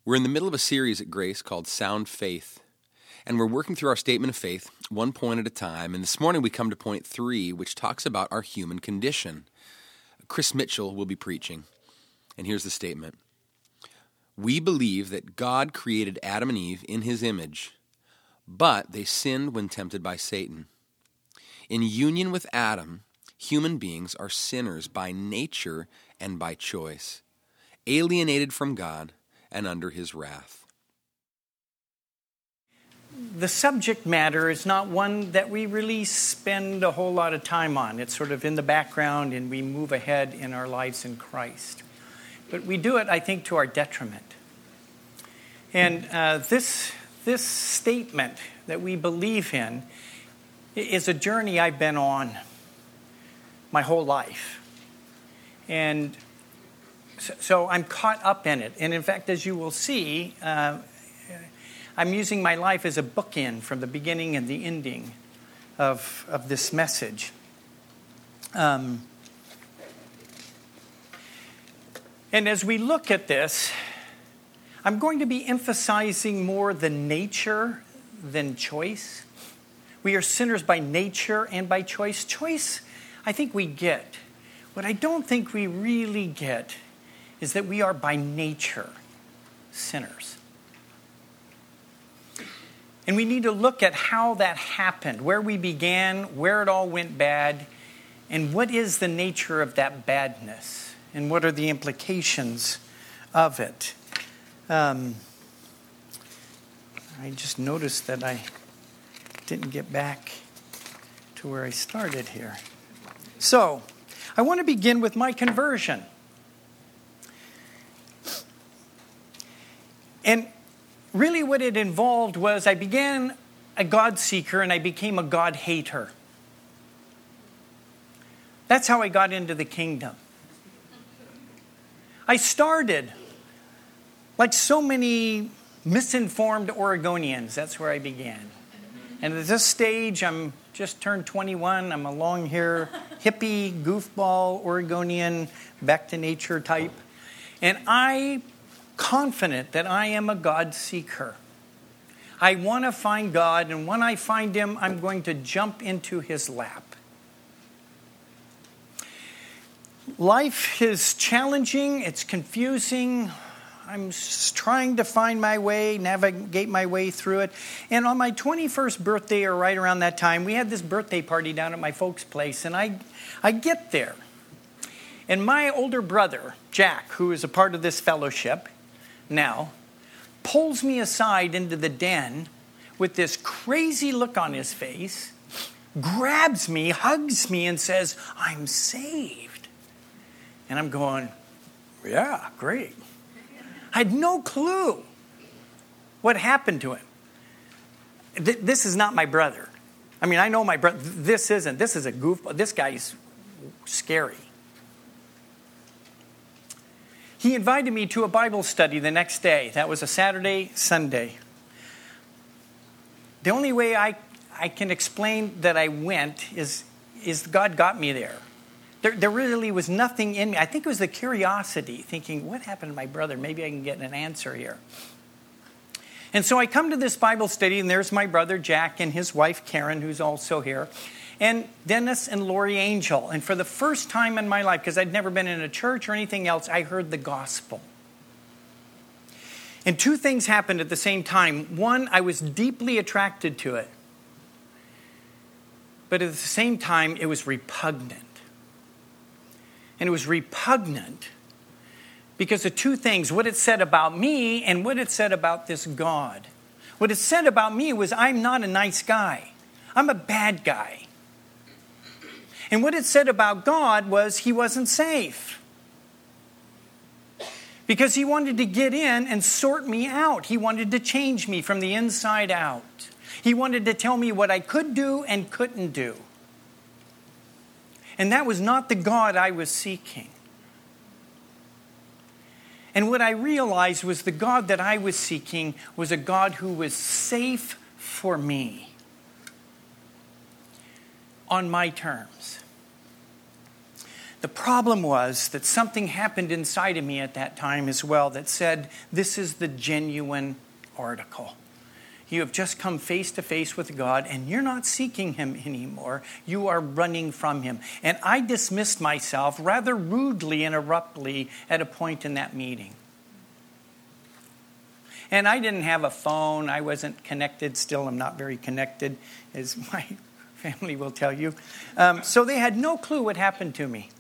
We're in the middle of a series at Grace called Sound Faith, and we're working through our statement of faith one point at a time, and this morning we come to point 3, which talks about our human condition. Chris Mitchell will be preaching, and here's the statement. We believe that God created Adam and Eve in his image, but they sinned when tempted by Satan. In union with Adam, human beings are sinners by nature and by choice, alienated from God and under his wrath. The subject matter is not one that we really spend a whole lot of time on. It's sort of in the background and we move ahead in our lives in Christ. But we do it, I think, to our detriment. And this statement that we believe in is a journey I've been on my whole life. And so I'm caught up in it. And in fact, as you will see, I'm using my life as a bookend from the beginning and the ending of this message. And as we look at this, I'm going to be emphasizing more the nature than choice. We are sinners by nature and by choice. Choice, I think we get. What I don't think we really get is that we are by nature sinners. And we need to look at how that happened, where we began, where it all went bad, and what is the nature of that badness, and what are the implications of it. I just noticed that I didn't get back to where I started here. So, I want to begin with my conversion. And really what it involved was I began a God seeker and I became a God hater. That's how I got into the kingdom. I started like so many misinformed Oregonians. That's where I began. And at this stage, I'm just turned 21. I'm a long-hair, hippie, goofball, Oregonian, back to nature type. And I'm confident that I am a God seeker. I want to find God, and when I find him, I'm going to jump into his lap. Life is challenging. It's confusing. I'm trying to find my way, navigate my way through it. And on my 21st birthday, or right around that time, we had this birthday party down at my folks' place. And I get there. And my older brother, Jack, who is a part of this fellowship now, pulls me aside into the den with this crazy look on his face, grabs me, hugs me, and says, "I'm saved." And I'm going, yeah, great. I had no clue what happened to him. This is not my brother. I mean, I know my brother. This is a goofball. This guy's scary. He invited me to a Bible study the next day. That was a Saturday, Sunday. The only way I can explain that I went is God got me there. There really was nothing in me. I think it was the curiosity, thinking, what happened to my brother? Maybe I can get an answer here. And so I come to this Bible study, and there's my brother Jack and his wife Karen, who's also here, and Dennis and Lori Angel. And for the first time in my life, because I'd never been in a church or anything else, I heard the gospel. And two things happened at the same time. One, I was deeply attracted to it. But at the same time, it was repugnant. And it was repugnant because of two things. What it said about me and what it said about this God. What it said about me was I'm not a nice guy. I'm a bad guy. And what it said about God was he wasn't safe. Because he wanted to get in and sort me out. He wanted to change me from the inside out. He wanted to tell me what I could do and couldn't do. And that was not the God I was seeking. And what I realized was the God that I was seeking was a God who was safe for me on my terms. The problem was that something happened inside of me at that time as well that said, this is the genuine article. You have just come face to face with God and you're not seeking Him anymore. You are running from Him. And I dismissed myself rather rudely and abruptly at a point in that meeting. And I didn't have a phone. I wasn't connected. Still, I'm not very connected, as my family will tell you. So they had no clue what happened to me.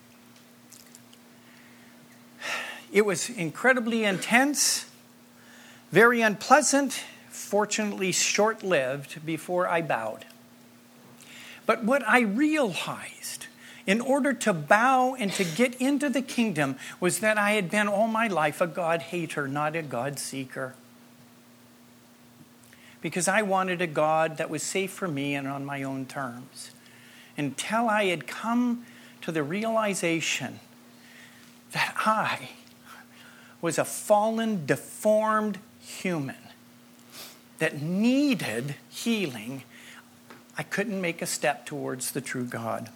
It was incredibly intense, very unpleasant, fortunately short-lived before I bowed. But what I realized in order to bow and to get into the kingdom was that I had been all my life a God hater, not a God seeker. Because I wanted a God that was safe for me and on my own terms. Until I had come to the realization that I was a fallen, deformed human that needed healing, I couldn't make a step towards the true God.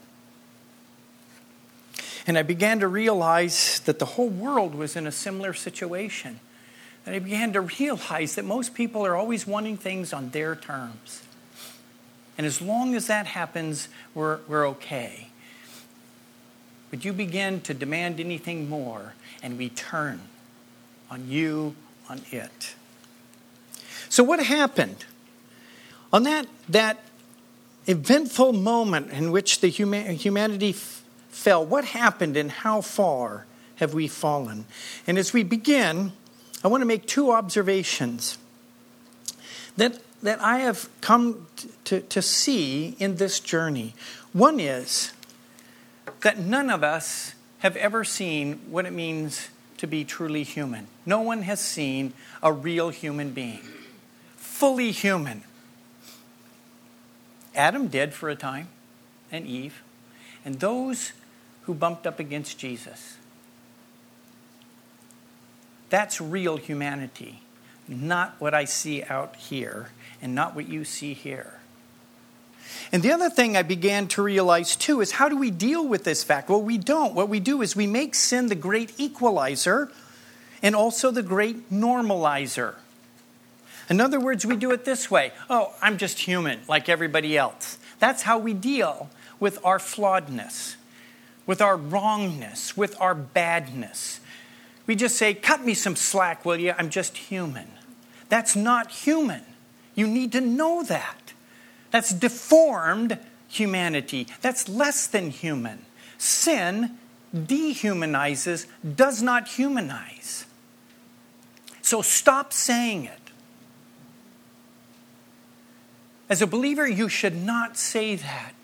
And I began to realize that the whole world was in a similar situation. And I began to realize that most people are always wanting things on their terms. And as long as that happens, we're okay. But you begin to demand anything more, and we turn on you, on it. So what happened? On that eventful moment in which the humanity fell, what happened and how far have we fallen? And as we begin, I want to make two observations that I have come to see in this journey. One is that none of us have ever seen what it means to be truly human. No one has seen a real human being, fully human. Adam did for a time, and Eve, and those who bumped up against Jesus. That's real humanity, not what I see out here and not what you see here. And the other thing I began to realize too is, how do we deal with this fact? Well, we don't. What we do is we make sin the great equalizer and also the great normalizer. In other words, we do it this way. Oh, I'm just human like everybody else. That's how we deal with our flawedness, with our wrongness, with our badness. We just say, cut me some slack, will you? I'm just human. That's not human. You need to know that. That's deformed humanity. That's less than human. Sin dehumanizes, does not humanize. So stop saying it. As a believer, you should not say that.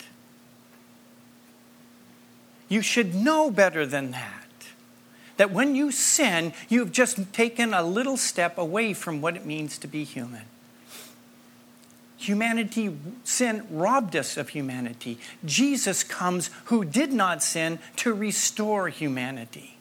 You should know better than that. That when you sin, you've just taken a little step away from what it means to be human. Sin robbed us of humanity. Jesus comes, who did not sin, to restore humanity.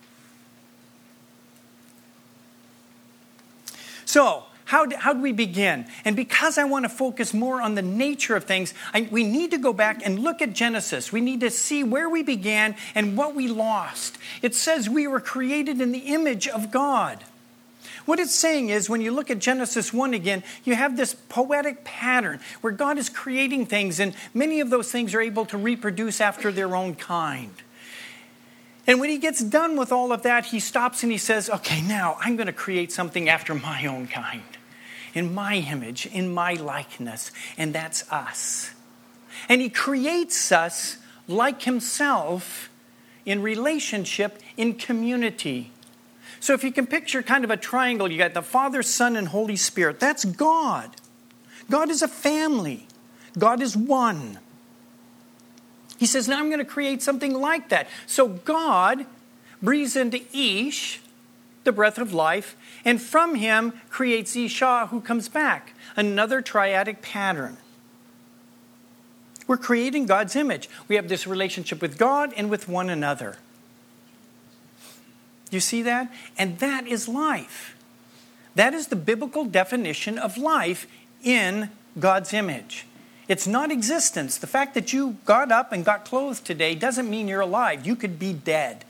So, how do we begin? And because I want to focus more on the nature of things, we need to go back and look at Genesis. We need to see where we began and what we lost. It says we were created in the image of God. What it's saying is, when you look at Genesis 1 again, you have this poetic pattern where God is creating things, and many of those things are able to reproduce after their own kind. And when he gets done with all of that, he stops and he says, okay, now I'm going to create something after my own kind, in my image, in my likeness, and that's us. And he creates us like himself in relationship, in community. So if you can picture kind of a triangle, you got the Father, Son, and Holy Spirit. That's God. God is a family. God is one. He says, now I'm going to create something like that. So God breathes into Ish, the breath of life, and from him creates Isha, who comes back. Another triadic pattern. We're creating God's image. We have this relationship with God and with one another. You see that? And that is life. That is the biblical definition of life in God's image. It's not existence. The fact that you got up and got clothed today doesn't mean you're alive. You could be dead,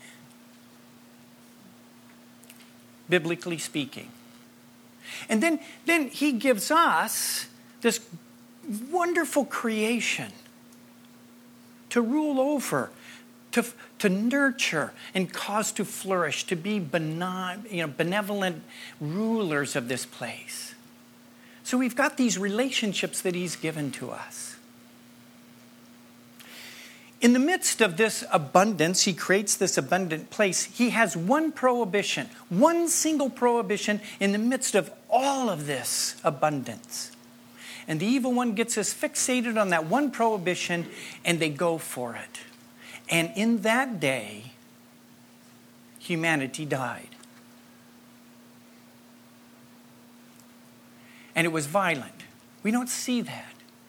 biblically speaking. And then he gives us this wonderful creation to rule over, to nurture and cause to flourish, to be benevolent rulers of this place. So we've got these relationships that he's given to us. In the midst of this abundance, he creates this abundant place. He has one prohibition, one single prohibition in the midst of all of this abundance. And the evil one gets us fixated on that one prohibition, and they go for it. And in that day, humanity died. And it was violent. We don't see that.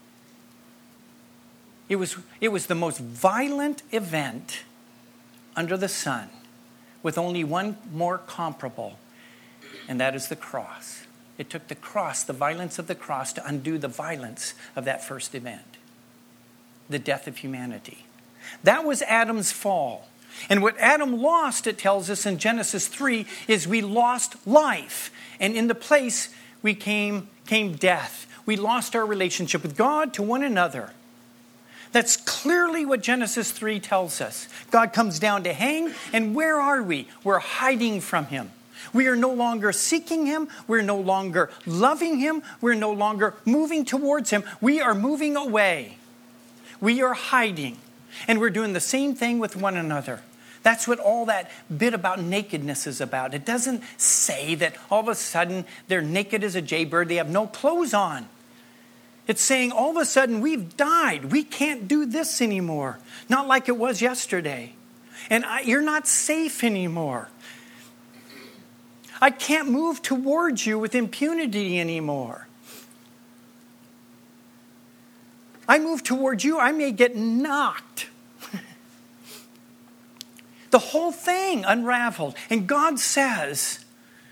It was the most violent event under the sun, with only one more comparable, and that is the cross. It took the cross, the violence of the cross, to undo the violence of that first event, the death of humanity. That was Adam's fall. And what Adam lost, it tells us in Genesis 3, is we lost life. And in the place we came death. We lost our relationship with God, to one another. That's clearly what Genesis 3 tells us. God comes down to hang, and where are we? We're hiding from him. We are no longer seeking him. We're no longer loving him. We're no longer moving towards him. We are moving away. We are hiding. And we're doing the same thing with one another. That's what all that bit about nakedness is about. It doesn't say that all of a sudden they're naked as a jaybird. They have no clothes on. It's saying all of a sudden we've died. We can't do this anymore. Not like it was yesterday. And you're not safe anymore. I can't move towards you with impunity anymore. I move towards you, I may get knocked. The whole thing unraveled. And God says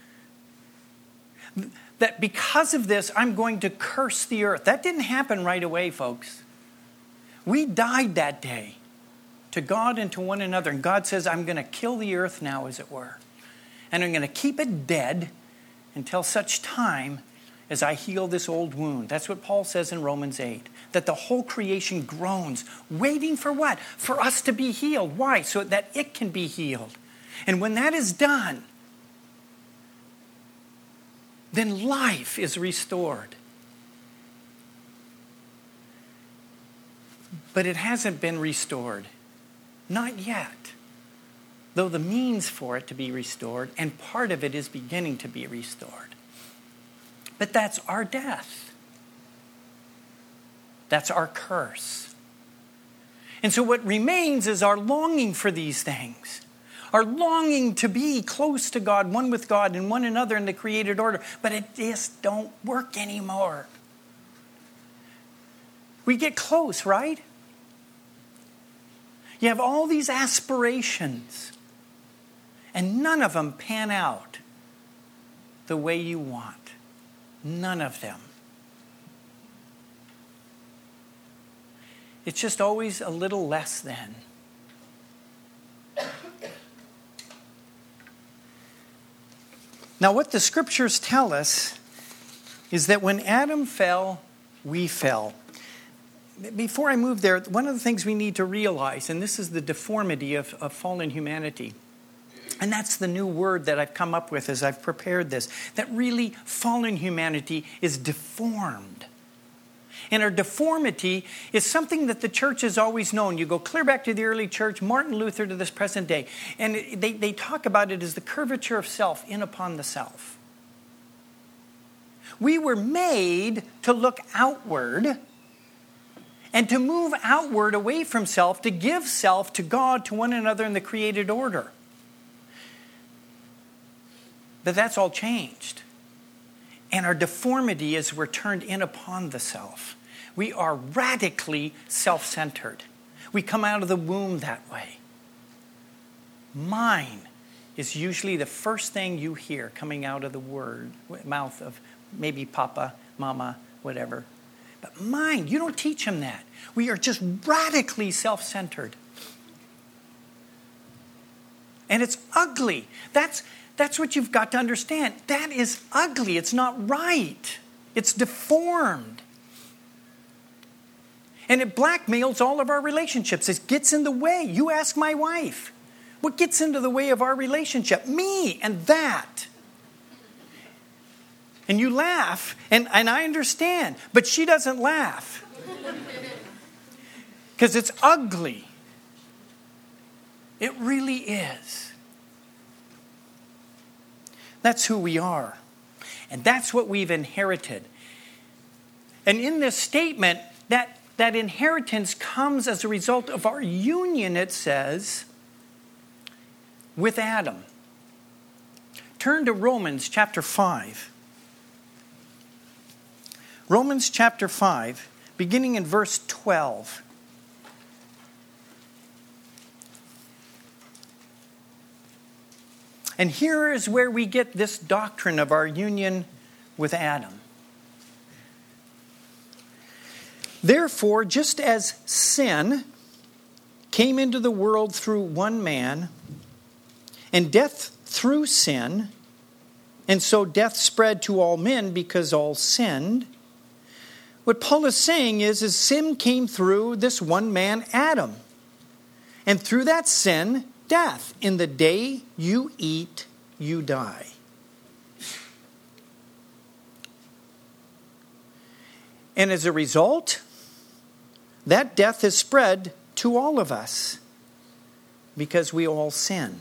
that because of this, I'm going to curse the earth. That didn't happen right away, folks. We died that day to God and to one another. And God says, I'm going to kill the earth now, as it were. And I'm going to keep it dead until such time as I heal this old wound. That's what Paul says in Romans 8. That the whole creation groans, waiting for what? For us to be healed. Why? So that it can be healed. And when that is done, then life is restored. But it hasn't been restored. Not yet. Though the means for it to be restored, and part of it is beginning to be restored. But that's our death. That's our curse. And so what remains is our longing for these things. Our longing to be close to God, one with God and one another in the created order. But it just don't work anymore. We get close, right? You have all these aspirations, and none of them pan out the way you want. None of them. It's just always a little less than. Now, what the scriptures tell us is that when Adam fell, we fell. Before I move there, one of the things we need to realize, and this is the deformity of fallen humanity, and that's the new word that I've come up with as I've prepared this, that really fallen humanity is deformed. And our deformity is something that the church has always known. You go clear back to the early church, Martin Luther to this present day, and they talk about it as the curvature of self in upon the self. We were made to look outward and to move outward away from self, to give self to God, to one another in the created order. But that's all changed. And our deformity is we're turned in upon the self. We are radically self-centered. We come out of the womb that way. Mine is usually the first thing you hear coming out of the mouth of maybe Papa, Mama, whatever. But mind, you don't teach them that. We are just radically self-centered. And it's ugly. That's what you've got to understand. That is ugly. It's not right. It's deformed. And it blackmails all of our relationships. It gets in the way. You ask my wife. What gets into the way of our relationship? Me and that. And you laugh, and I understand, but she doesn't laugh. Because it's ugly. It really is. That's who we are. And that's what we've inherited. And in this statement, that inheritance comes as a result of our union, it says, with Adam. Turn to Romans chapter 5. Romans chapter 5, beginning in verse 12. And here is where we get this doctrine of our union with Adam. Therefore, just as sin came into the world through one man, and death through sin, and so death spread to all men because all sinned, what Paul is saying is sin came through this one man, Adam. And through that sin, death. In the day you eat, you die. And as a result, that death is spread to all of us because we all sin.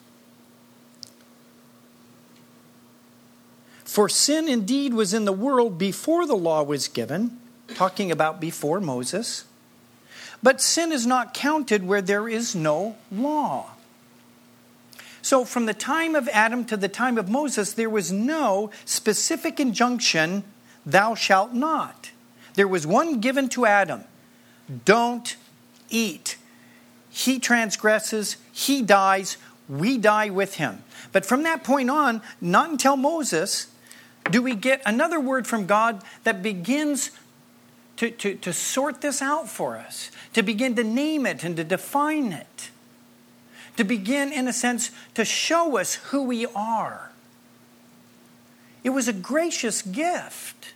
For sin indeed was in the world before the law was given, talking about before Moses. But sin is not counted where there is no law. So from the time of Adam to the time of Moses, there was no specific injunction, thou shalt not. There was one given to Adam. Don't eat. He transgresses, he dies, we die with him. But from that point on, not until Moses, do we get another word from God that begins to sort this out for us, to begin to name it and to define it, to begin, in a sense, to show us who we are. It was a gracious gift.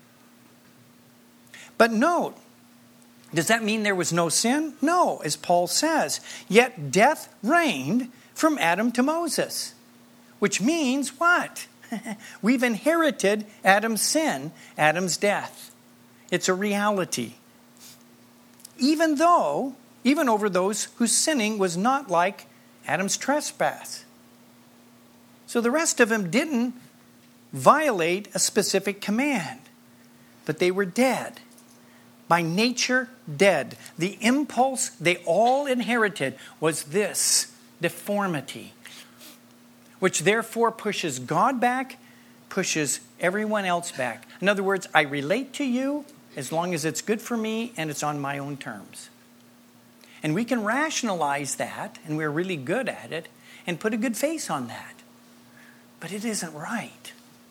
But note, does that mean there was no sin? No, as Paul says. Yet death reigned from Adam to Moses. Which means what? We've inherited Adam's sin, Adam's death. It's a reality. Even over those whose sinning was not like Adam's trespass. So the rest of them didn't violate a specific command, but they were dead. By nature, dead. The impulse they all inherited was this deformity, which therefore pushes God back, pushes everyone else back. In other words, I relate to you as long as it's good for me and it's on my own terms. And we can rationalize that, and we're really good at it, and put a good face on that. But it isn't right.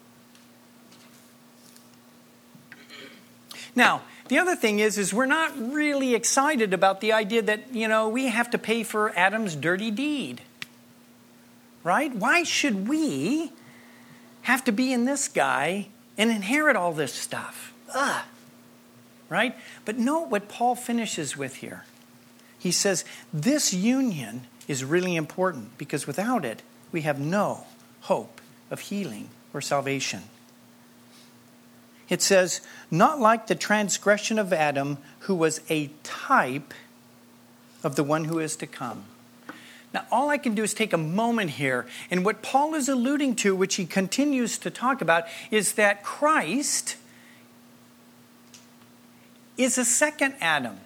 Now, the other thing is we're not really excited about the idea that, we have to pay for Adam's dirty deed. Right? Why should we have to be in this guy and inherit all this stuff? Right? But note what Paul finishes with here. He says, this union is really important because without it, we have no hope of healing or salvation. It says, not like the transgression of Adam, who was a type of the one who is to come. Now, all I can do is take a moment here, and what Paul is alluding to, which he continues to talk about, is that Christ is a second Adam.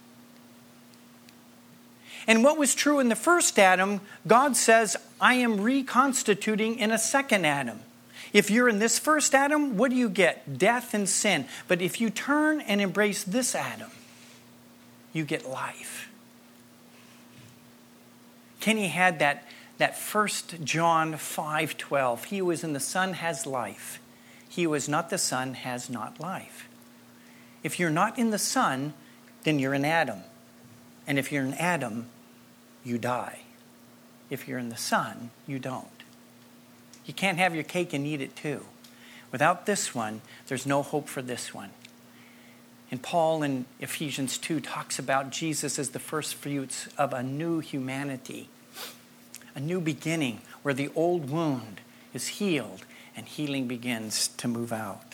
And what was true in the first Adam, God says, I am reconstituting in a second Adam. If you're in this first Adam, what do you get? Death and sin. But if you turn and embrace this Adam, you get life. Kenny had that 1 John 5:12. He who is in the Son has life. He who is not the Son has not life. If you're not in the Son, then you're in Adam. And if you're in Adam, you die. If you're in the Son, you don't. You can't have your cake and eat it too. Without this one, there's no hope for this one. And Paul in Ephesians 2 talks about Jesus as the first fruits of a new humanity, a new beginning where the old wound is healed and healing begins to move out.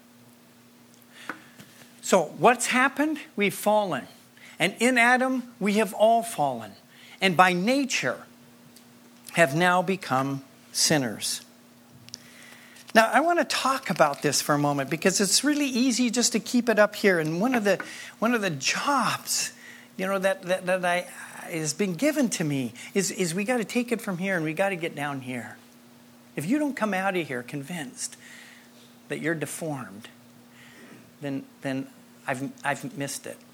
So what's happened? We've fallen. And in Adam, we have all fallen. And by nature, have now become sinners. Now, I want to talk about this for a moment because it's really easy just to keep it up here. And one of the jobs, that has been given to me is we got to take it from here and we got to get down here. If you don't come out of here convinced that you're deformed, then I've missed it.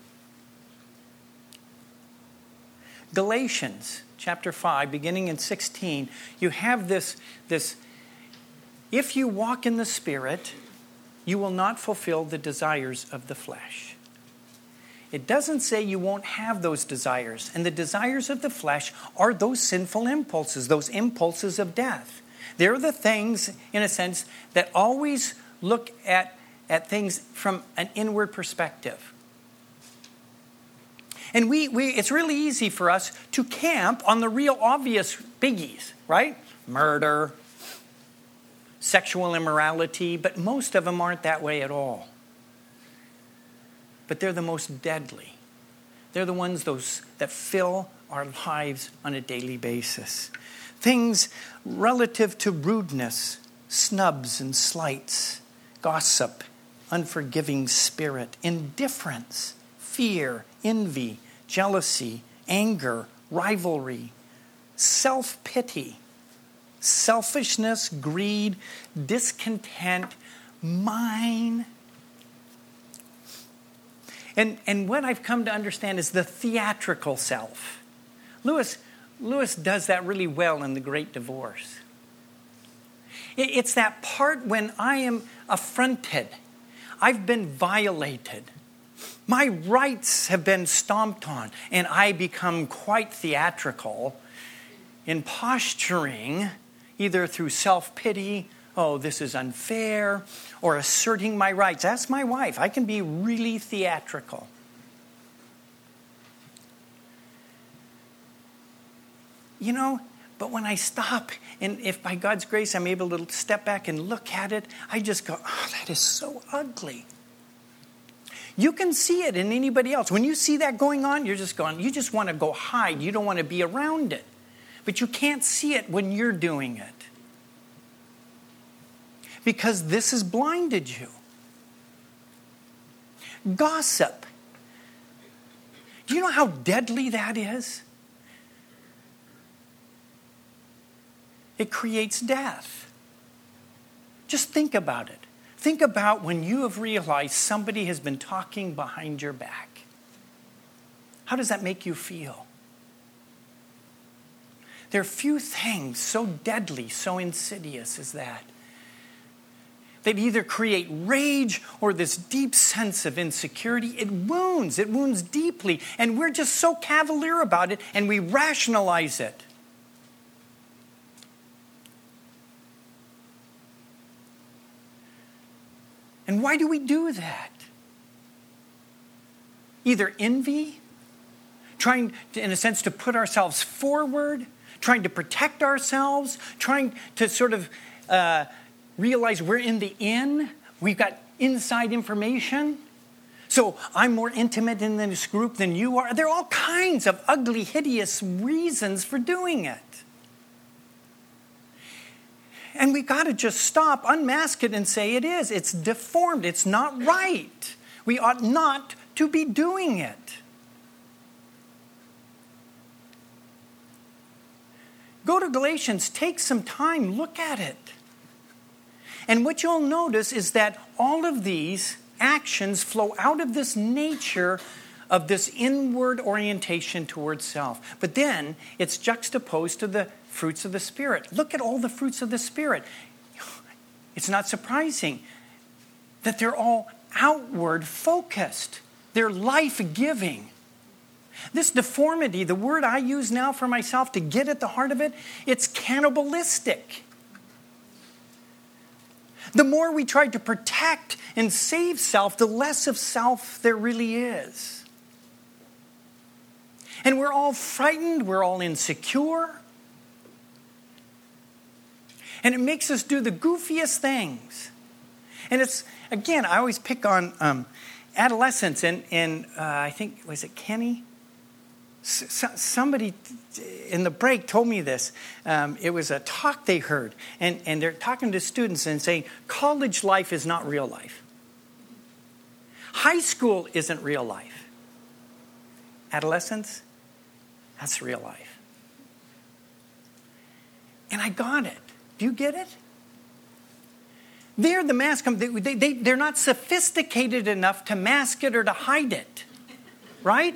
Galatians chapter 5, beginning in 16, you have this, if you walk in the Spirit, you will not fulfill the desires of the flesh. It doesn't say you won't have those desires. And the desires of the flesh are those sinful impulses, those impulses of death. They're the things, in a sense, that always look at things from an inward perspective. And it's really easy for us to camp on the real obvious biggies, right? Murder, sexual immorality, but most of them aren't that way at all. But they're the most deadly. They're the ones that fill our lives on a daily basis. Things relative to rudeness, snubs and slights, gossip, unforgiving spirit, indifference, fear, envy, jealousy, anger, rivalry, self-pity, selfishness, greed, discontent, mine. And what I've come to understand is the theatrical self. Lewis does that really well in The Great Divorce. It's that part when I am affronted. I've been violated. My rights have been stomped on, and I become quite theatrical in posturing, either through self-pity, oh, this is unfair, or asserting my rights. That's my wife. I can be really theatrical. But when I stop, and if by God's grace I'm able to step back and look at it, I just go, oh, that is so ugly. You can see it in anybody else. When you see that going on, you just want to go hide. You don't want to be around it. But you can't see it when you're doing it. Because this has blinded you. Gossip. Do you know how deadly that is? It creates death. Just think about it. Think about when you have realized somebody has been talking behind your back. How does that make you feel? There are few things so deadly, so insidious as that. They either create rage or this deep sense of insecurity. It wounds deeply. And we're just so cavalier about it and we rationalize it. And why do we do that? Either envy, trying, in a sense, to put ourselves forward, trying to protect ourselves, trying to sort of realize we're in the in. We've got inside information. So I'm more intimate in this group than you are. There are all kinds of ugly, hideous reasons for doing it. And we got to just stop, unmask it, and say it is. It's deformed. It's not right. We ought not to be doing it. Go to Galatians. Take some time. Look at it. And what you'll notice is that all of these actions flow out of this nature of this inward orientation towards self. But then it's juxtaposed to the fruits of the Spirit. Look at all the fruits of the Spirit. It's not surprising that they're all outward focused. They're life-giving. This deformity, the word I use now for myself to get at the heart of it, it's cannibalistic. The more we try to protect and save self, the less of self there really is. And we're all frightened, we're all insecure. And it makes us do the goofiest things. And it's, again, I always pick on adolescence, and I think, was it Kenny? Somebody in the break told me this. It was a talk they heard, and they're talking to students and saying, college life is not real life. High school isn't real life. Adolescence, that's real life. And I got it. Do you get it? They're the mask. They're not sophisticated enough to mask it or to hide it. Right?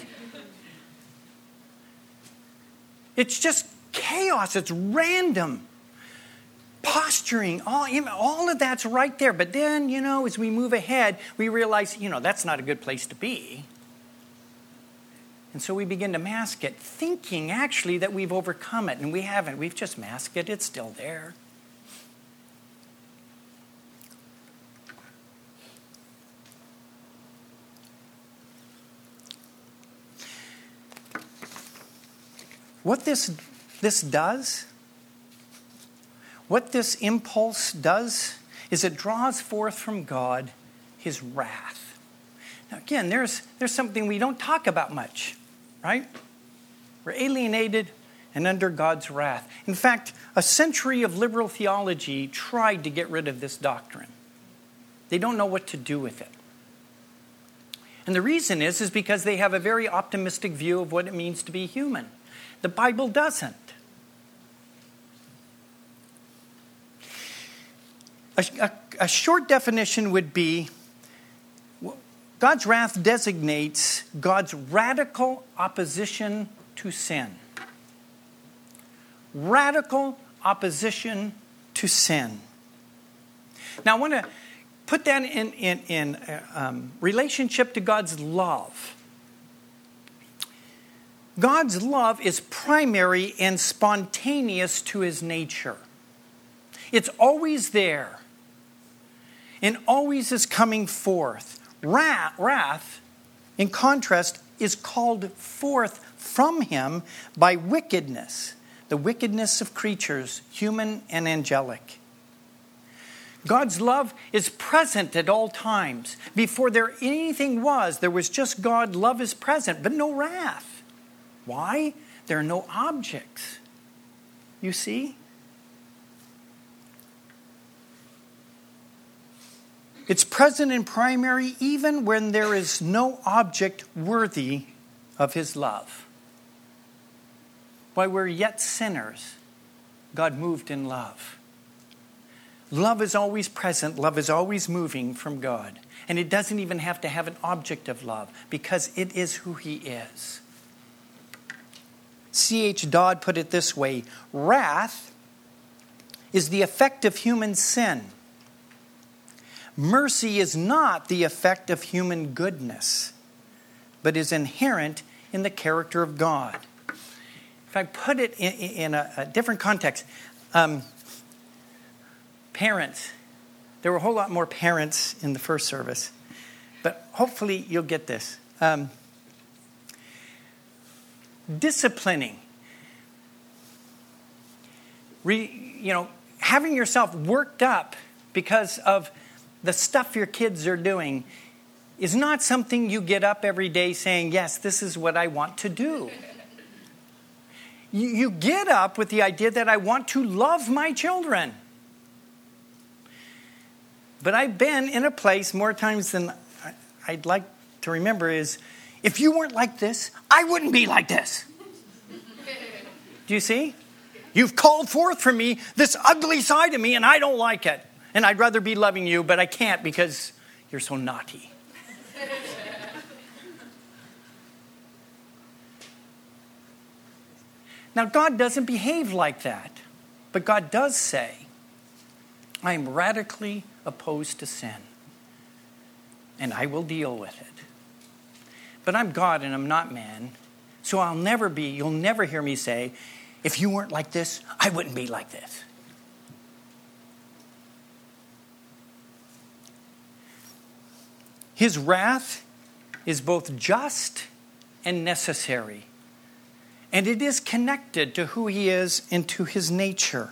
It's just chaos. It's random. Posturing. All of that's right there. But then, as we move ahead, we realize, that's not a good place to be. And so we begin to mask it, thinking actually that we've overcome it. And we haven't. We've just masked it. It's still there. What this does, what this impulse does, is it draws forth from God his wrath. Now again, there's something we don't talk about much, right? We're alienated and under God's wrath. In fact, a century of liberal theology tried to get rid of this doctrine. They don't know what to do with it. And the reason is because they have a very optimistic view of what it means to be human. The Bible doesn't. A short definition would be, God's wrath designates God's radical opposition to sin. Radical opposition to sin. Now I want to put that in relationship to God's love. God's love is primary and spontaneous to his nature. It's always there and always is coming forth. Wrath, in contrast, is called forth from him by wickedness, the wickedness of creatures, human and angelic. God's love is present at all times. Before anything was, there was just God, love is present, but no wrath. Why? There are no objects. You see? It's present and primary even when there is no object worthy of his love. While we're yet sinners, God moved in love. Love is always present. Love is always moving from God. And it doesn't even have to have an object of love because it is who he is. C.H. Dodd put it this way: wrath is the effect of human sin. Mercy is not the effect of human goodness, but is inherent in the character of God. If I put it in a different context, parents, there were a whole lot more parents in the first service, but hopefully you'll get this. Disciplining. Having yourself worked up because of the stuff your kids are doing is not something you get up every day saying, yes, this is what I want to do. You get up with the idea that I want to love my children. But I've been in a place more times than I'd like to remember is, if you weren't like this, I wouldn't be like this. Do you see? You've called forth from me this ugly side of me, and I don't like it. And I'd rather be loving you, but I can't because you're so naughty. Now, God doesn't behave like that. But God does say, I am radically opposed to sin. and I will deal with it. But I'm God and I'm not man, so you'll never hear me say, if you weren't like this, I wouldn't be like this. His wrath is both just and necessary. And it is connected to who he is and to his nature.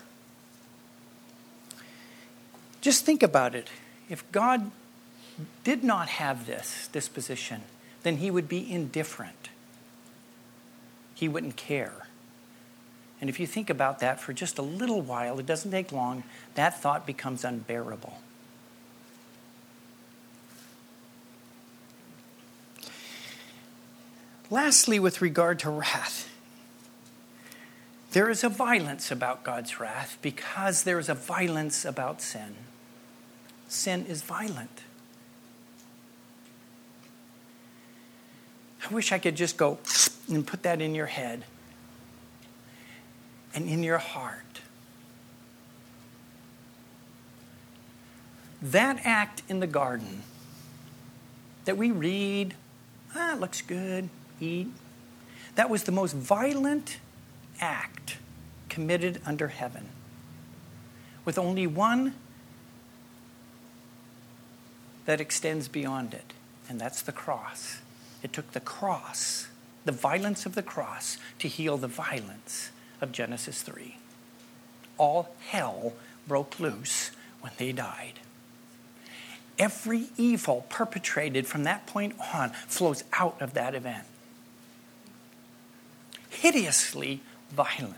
Just think about it. If God did not have this disposition, then he would be indifferent. He wouldn't care. And if you think about that for just a little while, it doesn't take long, that thought becomes unbearable. Lastly, with regard to wrath, there is a violence about God's wrath because there is a violence about sin. Sin is violent. I wish I could just go and put that in your head and in your heart. That act in the garden that we read, it looks good, eat. That was the most violent act committed under heaven, with only one that extends beyond it, and that's the cross. It took the cross, the violence of the cross, to heal the violence of Genesis 3. All hell broke loose when they died. Every evil perpetrated from that point on flows out of that event. Hideously violent.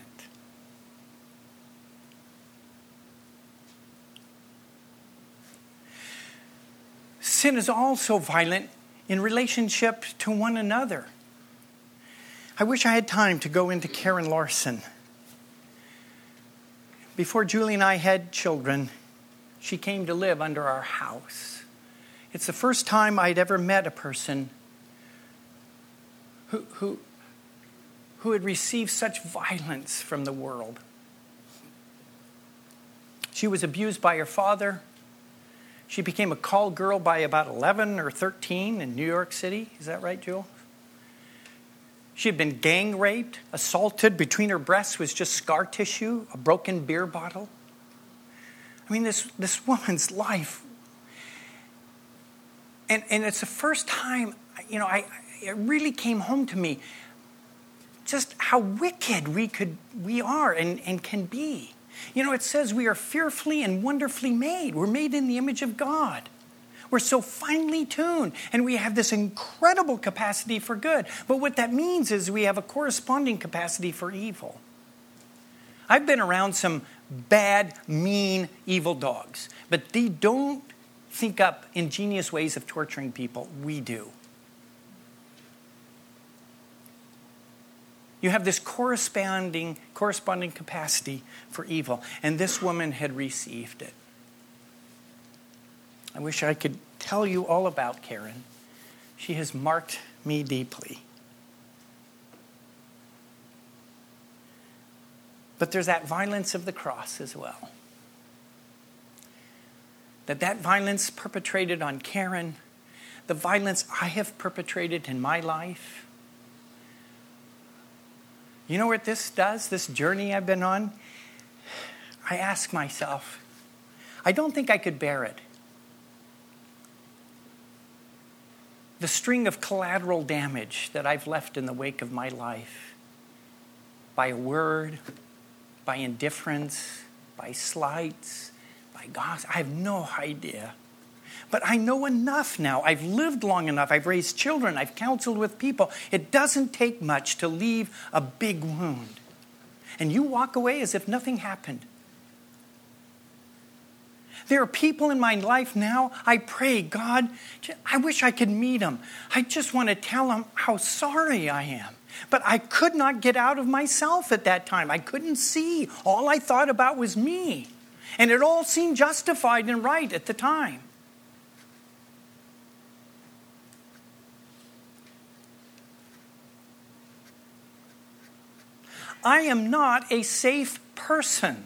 Sin is also violent in relationship to one another. I wish I had time to go into Karen Larson. Before Julie and I had children, she came to live under our house. It's the first time I'd ever met a person who had received such violence from the world. She was abused by her father. She became a call girl by about 11 or 13 in New York City. Is that right, Jewel? She had been gang raped, assaulted. Between her breasts was just scar tissue, a broken beer bottle. I mean, this woman's life. And it's the first time, it really came home to me just how wicked we are and can be. It says we are fearfully and wonderfully made. We're made in the image of God. We're so finely tuned, and we have this incredible capacity for good. But what that means is we have a corresponding capacity for evil. I've been around some bad, mean, evil dogs, but they don't think up ingenious ways of torturing people. We do. You have this corresponding capacity for evil, and this woman had received it. I wish I could tell you all about Karen. She has marked me deeply. But there's that violence of the cross as well. That violence perpetrated on Karen, the violence I have perpetrated in my life. You know what this does, this journey I've been on? I ask myself, I don't think I could bear it. The string of collateral damage that I've left in the wake of my life, by a word, by indifference, by slights, by gossip, I have no idea. But I know enough now. I've lived long enough. I've raised children. I've counseled with people. It doesn't take much to leave a big wound. And you walk away as if nothing happened. There are people in my life now, I pray, God, I wish I could meet them. I just want to tell them how sorry I am. But I could not get out of myself at that time. I couldn't see. All I thought about was me. And it all seemed justified and right at the time. I am not a safe person.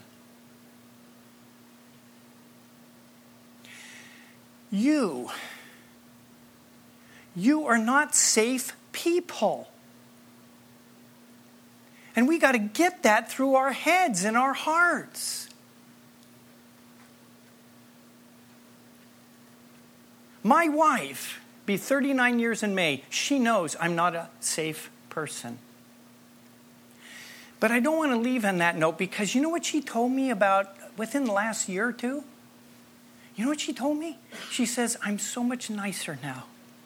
You You are not safe people. And we got to get that through our heads and our hearts. My wife, be 39 years in May, she knows I'm not a safe person. But I don't want to leave on that note, because you know what she told me about within the last year or two? You know what she told me? She says, I'm so much nicer now.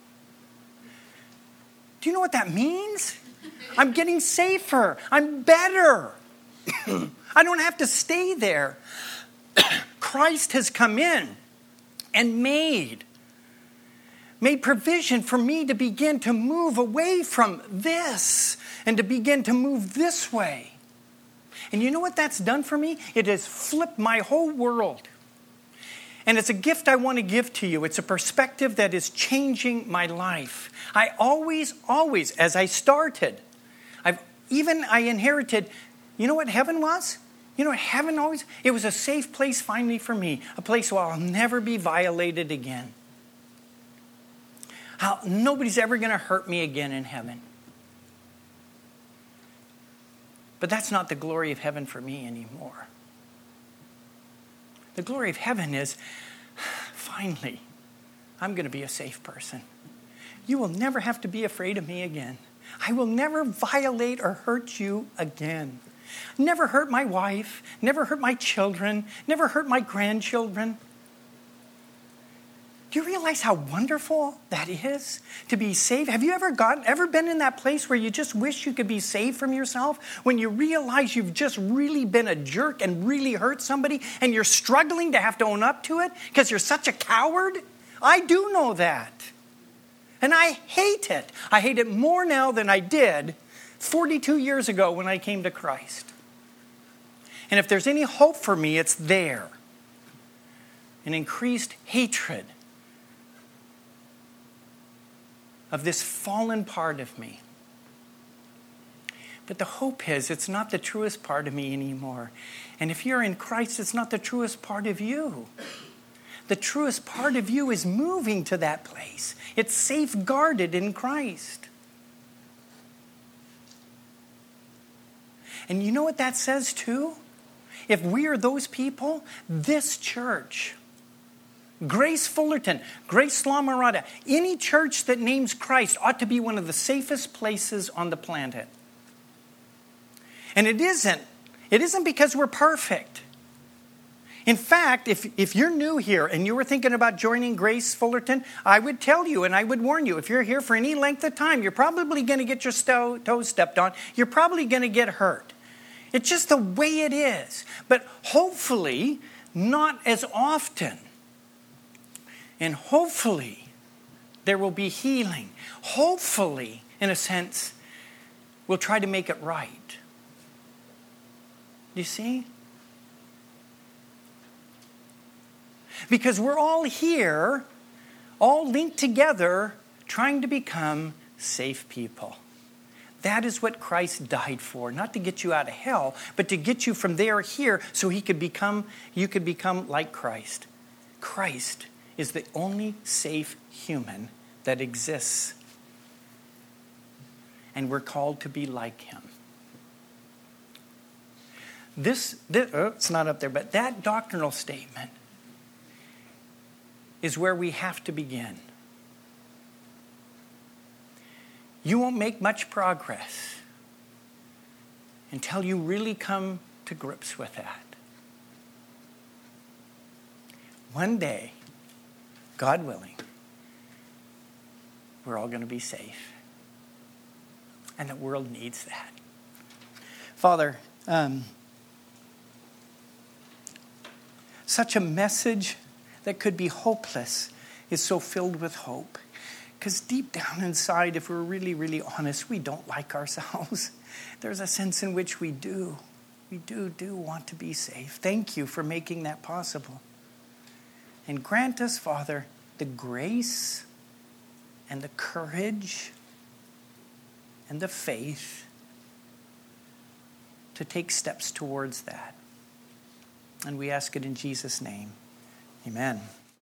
Do you know what that means? I'm getting safer. I'm better. I don't have to stay there. Christ has come in and made provision for me to begin to move away from this and to begin to move this way. And you know what that's done for me? It has flipped my whole world. And it's a gift I want to give to you. It's a perspective that is changing my life. I always, as I started, I inherited, you know what heaven was? You know what heaven always? It was a safe place finally for me. A place where I'll never be violated again. Nobody's ever going to hurt me again in heaven. But that's not the glory of heaven for me anymore. The glory of heaven is, finally, I'm going to be a safe person. You will never have to be afraid of me again. I will never violate or hurt you again. Never hurt my wife, never hurt my children, never hurt my grandchildren. Do you realize how wonderful that is to be saved? Have you ever been in that place where you just wish you could be saved from yourself? When you realize you've just really been a jerk and really hurt somebody and you're struggling to have to own up to it because you're such a coward? I do know that. And I hate it. I hate it more now than I did 42 years ago when I came to Christ. And if there's any hope for me, it's there. An increased hatred of this fallen part of me. But the hope is it's not the truest part of me anymore. And if you're in Christ, it's not the truest part of you. The truest part of you is moving to that place. It's safeguarded in Christ. And you know what that says too? If we are those people, this church, Grace Fullerton, Grace La Mirada, any church that names Christ ought to be one of the safest places on the planet. And it isn't because we're perfect. In fact, if you're new here and you were thinking about joining Grace Fullerton, I would tell you and I would warn you, if you're here for any length of time, you're probably going to get your toes stepped on. You're probably going to get hurt. It's just the way it is. But hopefully, not as often. And hopefully, there will be healing. Hopefully, in a sense, we'll try to make it right. You see? Because we're all here, all linked together, trying to become safe people. That is what Christ died for. Not to get you out of hell, but to get you from there here so you could become like Christ. Christ is the only safe human that exists. And we're called to be like him. It's not up there, but that doctrinal statement is where we have to begin. You won't make much progress until you really come to grips with that. One day, God willing, we're all going to be safe. And the world needs that. Father, such a message that could be hopeless is so filled with hope. Because deep down inside, if we're really, really honest, we don't like ourselves. There's a sense in which we do. We do want to be safe. Thank you for making that possible. And grant us, Father, the grace and the courage and the faith to take steps towards that. And we ask it in Jesus' name. Amen.